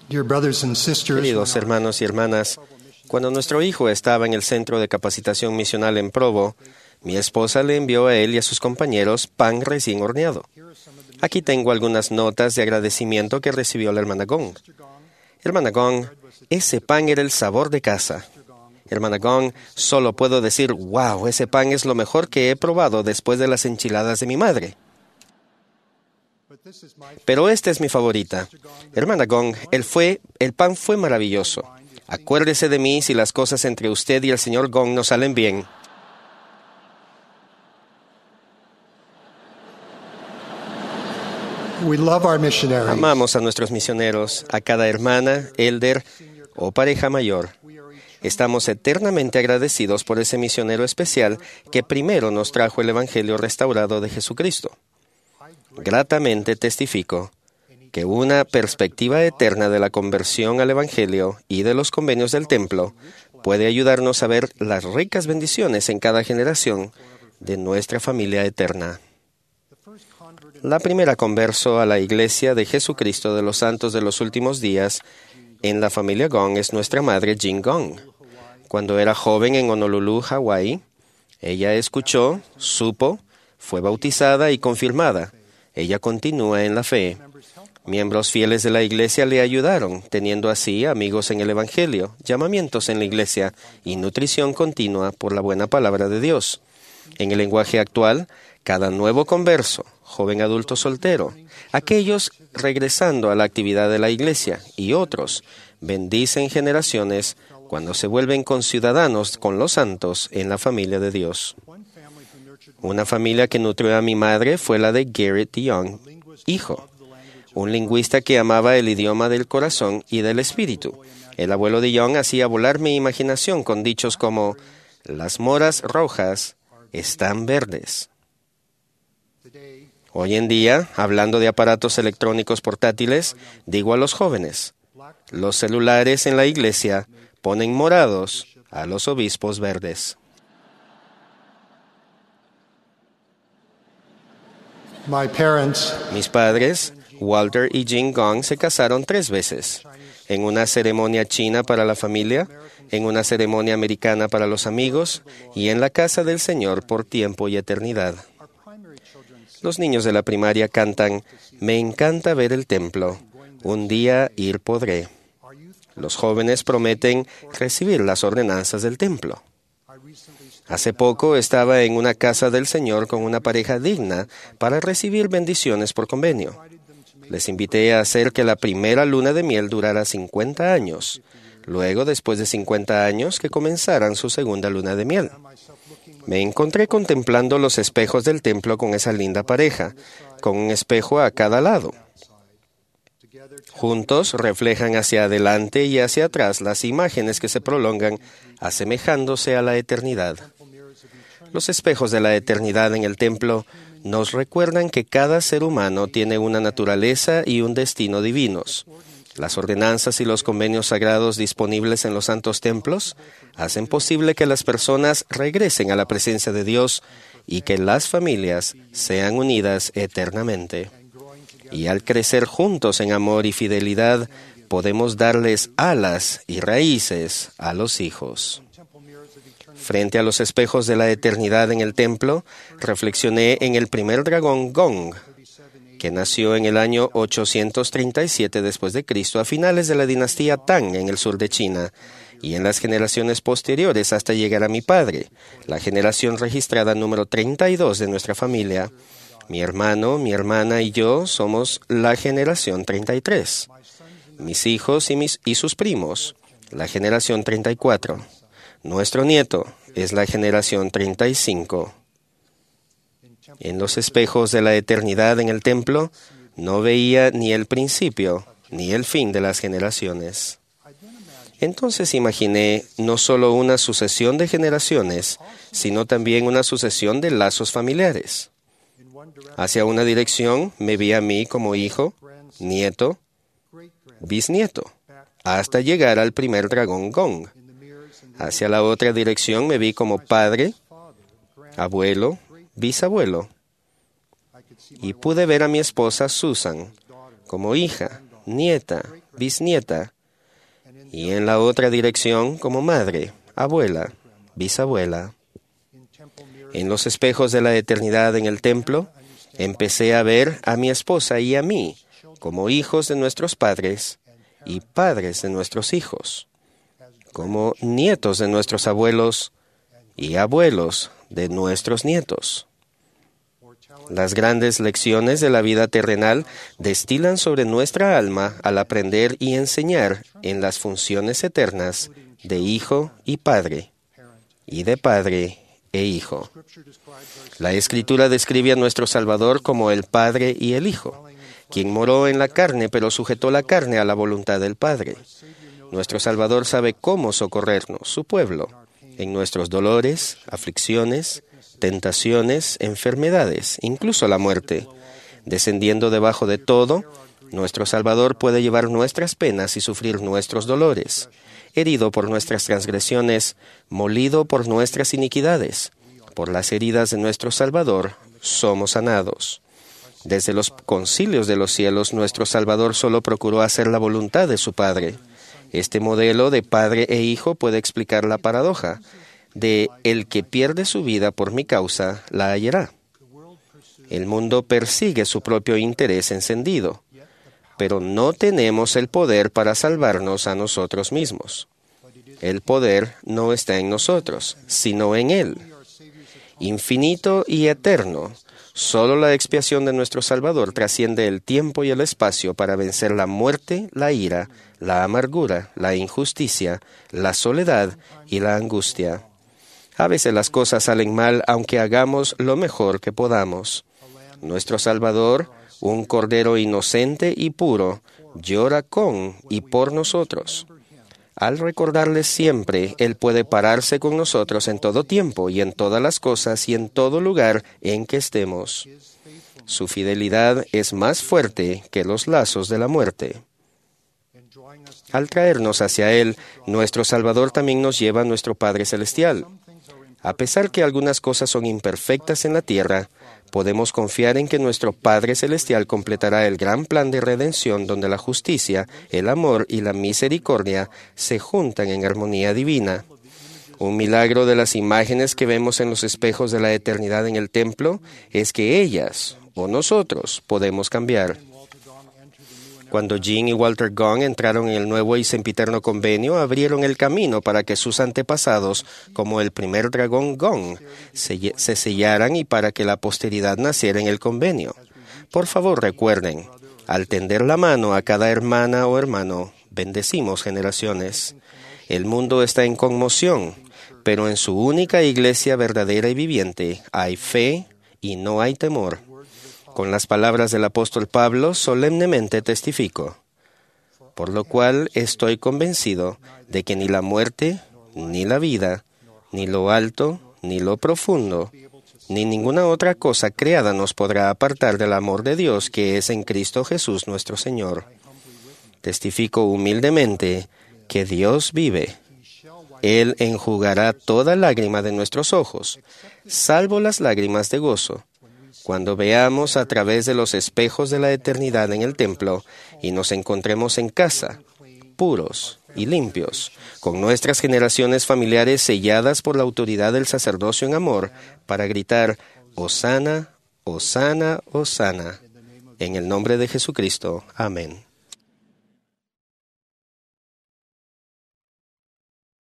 Dear brothers and sisters, Queridos hermanos y hermanas, cuando nuestro hijo estaba en el Centro de Capacitación Misional en Provo, mi esposa le envió a él y a sus compañeros pan recién horneado. Aquí tengo algunas notas de agradecimiento que recibió la hermana Gong. Hermana Gong, ese pan era el sabor de casa. Hermana Gong, solo puedo decir, wow, ese pan es lo mejor que he probado después de las enchiladas de mi madre. Pero esta es mi favorita. Hermana Gong, el pan fue maravilloso. Acuérdese de mí si las cosas entre usted y el señor Gong no salen bien. we love our missionaries. Amamos a nuestros misioneros, a cada hermana, elder o pareja mayor. Estamos eternamente agradecidos por ese misionero especial que primero nos trajo el Evangelio restaurado de Jesucristo. Gratamente testifico que una perspectiva eterna de la conversión al Evangelio y de los convenios del templo puede ayudarnos a ver las ricas bendiciones en cada generación de nuestra familia eterna. La primera converso a la Iglesia de Jesucristo de los Santos de los Últimos Días en la familia Gong es nuestra madre Jean Gong. Cuando era joven en Honolulu, Hawái, ella escuchó, supo, fue bautizada y confirmada. Ella continúa en la fe. Miembros fieles de la Iglesia le ayudaron, teniendo así amigos en el Evangelio, llamamientos en la Iglesia y nutrición continua por la buena palabra de Dios. En el lenguaje actual, cada nuevo converso, joven adulto soltero, aquellos regresando a la actividad de la Iglesia y otros, bendicen generaciones cuando se vuelven conciudadanos con los santos en la familia de Dios. Una familia que nutrió a mi madre fue la de Garrett Young, hijo, un lingüista que amaba el idioma del corazón y del espíritu. El abuelo de Young hacía volar mi imaginación con dichos como, las moras rojas están verdes. Hoy en día, hablando de aparatos electrónicos portátiles, digo a los jóvenes, los celulares en la iglesia ponen morados a los obispos verdes. My parents, Mis padres, Walter y Jean Gong, se casaron 3 veces, en una ceremonia china para la familia, en una ceremonia americana para los amigos y en la casa del Señor por tiempo y eternidad. Los niños de la primaria cantan, me encanta ver el templo, un día ir podré. Los jóvenes prometen recibir las ordenanzas del templo. Hace poco estaba en una casa del Señor con una pareja digna para recibir bendiciones por convenio. Les invité a hacer que la primera luna de miel durara 50 años. Luego, después de 50 años, que comenzaran su segunda luna de miel. Me encontré contemplando los espejos del templo con esa linda pareja, con un espejo a cada lado. Juntos reflejan hacia adelante y hacia atrás las imágenes que se prolongan, asemejándose a la eternidad. Los espejos de la eternidad en el templo nos recuerdan que cada ser humano tiene una naturaleza y un destino divinos. Las ordenanzas y los convenios sagrados disponibles en los santos templos hacen posible que las personas regresen a la presencia de Dios y que las familias sean unidas eternamente. Y al crecer juntos en amor y fidelidad, podemos darles alas y raíces a los hijos. Frente a los espejos de la eternidad en el templo, reflexioné en el primer dragón Gong, que nació en el año 837 después de Cristo a finales de la dinastía Tang en el sur de China, y en las generaciones posteriores hasta llegar a mi padre, la generación registrada número 32 de nuestra familia. Mi hermano, mi hermana y yo somos la generación 33. Mis hijos y sus primos, la generación 34. Nuestro nieto es la generación 35. En los espejos de la eternidad en el templo, no veía ni el principio ni el fin de las generaciones. Entonces imaginé no solo una sucesión de generaciones, sino también una sucesión de lazos familiares. Hacia una dirección me vi a mí como hijo, nieto, bisnieto, hasta llegar al primer dragón Gong. Hacia la otra dirección me vi como padre, abuelo, bisabuelo. Y pude ver a mi esposa Susan como hija, nieta, bisnieta, y en la otra dirección como madre, abuela, bisabuela. En los espejos de la eternidad en el templo, empecé a ver a mi esposa y a mí como hijos de nuestros padres y padres de nuestros hijos, como nietos de nuestros abuelos y abuelos de nuestros nietos. Las grandes lecciones de la vida terrenal destilan sobre nuestra alma al aprender y enseñar en las funciones eternas de hijo y padre, y de padre e hijo. La Escritura describe a nuestro Salvador como el Padre y el Hijo, quien moró en la carne pero sujetó la carne a la voluntad del Padre. Nuestro Salvador sabe cómo socorrernos, su pueblo, en nuestros dolores, aflicciones, tentaciones, enfermedades, incluso la muerte. Descendiendo debajo de todo, nuestro Salvador puede llevar nuestras penas y sufrir nuestros dolores. Herido por nuestras transgresiones, molido por nuestras iniquidades. Por las heridas de nuestro Salvador, somos sanados. Desde los concilios de los cielos, nuestro Salvador solo procuró hacer la voluntad de su Padre. Este modelo de padre e hijo puede explicar la paradoja de el que pierde su vida por mi causa, la hallará. El mundo persigue su propio interés encendido, pero no tenemos el poder para salvarnos a nosotros mismos. El poder no está en nosotros, sino en Él. Infinito y eterno, solo la expiación de nuestro Salvador trasciende el tiempo y el espacio para vencer la muerte, la ira, la amargura, la injusticia, la soledad y la angustia. A veces las cosas salen mal aunque hagamos lo mejor que podamos. Nuestro Salvador, un Cordero inocente y puro, llora con y por nosotros. Al recordarle siempre, Él puede pararse con nosotros en todo tiempo y en todas las cosas y en todo lugar en que estemos. Su fidelidad es más fuerte que los lazos de la muerte. Al traernos hacia Él, nuestro Salvador también nos lleva a nuestro Padre Celestial. A pesar que algunas cosas son imperfectas en la tierra, podemos confiar en que nuestro Padre Celestial completará el gran plan de redención donde la justicia, el amor y la misericordia se juntan en armonía divina. Un milagro de las imágenes que vemos en los espejos de la eternidad en el templo es que ellas, o nosotros, podemos cambiar. Cuando Jean y Walter Gong entraron en el nuevo y sempiterno convenio, abrieron el camino para que sus antepasados, como el primer dragón Gong, se sellaran y para que la posteridad naciera en el convenio. Por favor, recuerden, al tender la mano a cada hermana o hermano, bendecimos generaciones. El mundo está en conmoción, pero en su única iglesia verdadera y viviente hay fe y no hay temor. Con las palabras del apóstol Pablo, solemnemente testifico, por lo cual estoy convencido de que ni la muerte, ni la vida, ni lo alto, ni lo profundo, ni ninguna otra cosa creada nos podrá apartar del amor de Dios que es en Cristo Jesús nuestro Señor. Testifico humildemente que Dios vive. Él enjugará toda lágrima de nuestros ojos, salvo las lágrimas de gozo, cuando veamos a través de los espejos de la eternidad en el templo y nos encontremos en casa, puros y limpios, con nuestras generaciones familiares selladas por la autoridad del sacerdocio en amor, para gritar, Hosana, Hosana, Hosana, en el nombre de Jesucristo. Amén.